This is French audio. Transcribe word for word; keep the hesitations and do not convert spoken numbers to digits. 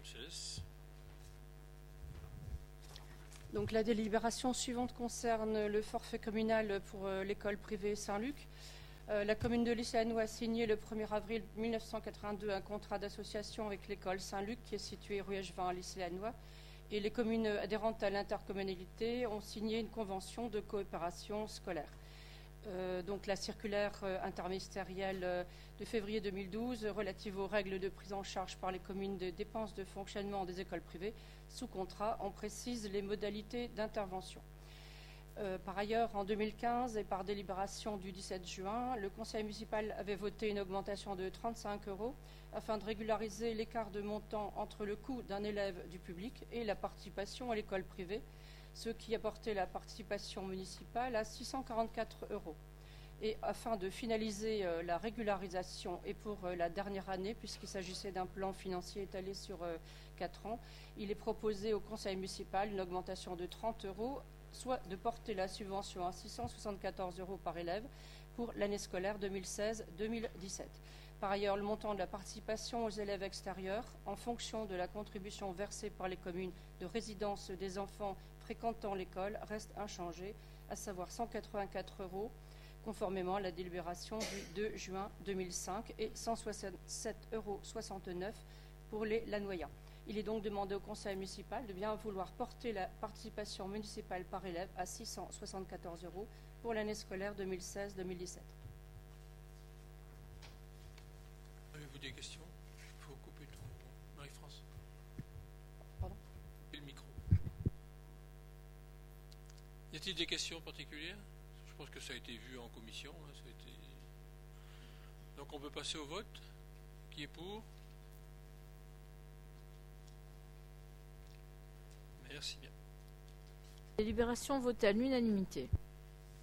Céleste. Donc la délibération suivante concerne le forfait communal pour euh, l'école privée Saint-Luc. Euh, la commune de L'Isle-et-Lannoy a signé le premier avril mille neuf cent quatre-vingt-deux un contrat d'association avec l'école Saint-Luc qui est située rue Échevin à L'Isle-et-Lannoy. Et les communes adhérentes à l'intercommunalité ont signé une convention de coopération scolaire. Euh, donc la circulaire euh, interministérielle euh, de février deux mille douze relative aux règles de prise en charge par les communes des dépenses de fonctionnement des écoles privées sous contrat en précise les modalités d'intervention. Euh, par ailleurs, en deux mille quinze et par délibération du dix-sept juin, le conseil municipal avait voté une augmentation de trente-cinq euros afin de régulariser l'écart de montant entre le coût d'un élève du public et la participation à l'école privée, ce qui a porté la participation municipale à six cent quarante-quatre euros. Et afin de finaliser euh, la régularisation et pour euh, la dernière année, puisqu'il s'agissait d'un plan financier étalé sur euh, quatre ans, il est proposé au conseil municipal une augmentation de trente euros, soit de porter la subvention à six cent soixante-quatorze euros par élève pour l'année scolaire deux mille seize deux mille dix-sept. Par ailleurs, le montant de la participation aux élèves extérieurs, en fonction de la contribution versée par les communes de résidence des enfants fréquentant l'école, reste inchangé, à savoir cent quatre-vingt-quatre euros, conformément à la délibération du deux juin deux mille cinq, et cent soixante-sept euros soixante-neuf pour les Lannoyens. Il est donc demandé au conseil municipal de bien vouloir porter la participation municipale par élève à six cent soixante-quatorze euros pour l'année scolaire deux mille seize deux mille dix-sept. Avez-vous des questions? Il faut couper ton Marie-France. Pardon? Et le micro. Y a-t-il des questions particulières? Je pense que ça a été vu en commission. Hein, ça a été... Donc on peut passer au vote. Qui est pour? Merci bien. Délibération votée à l'unanimité.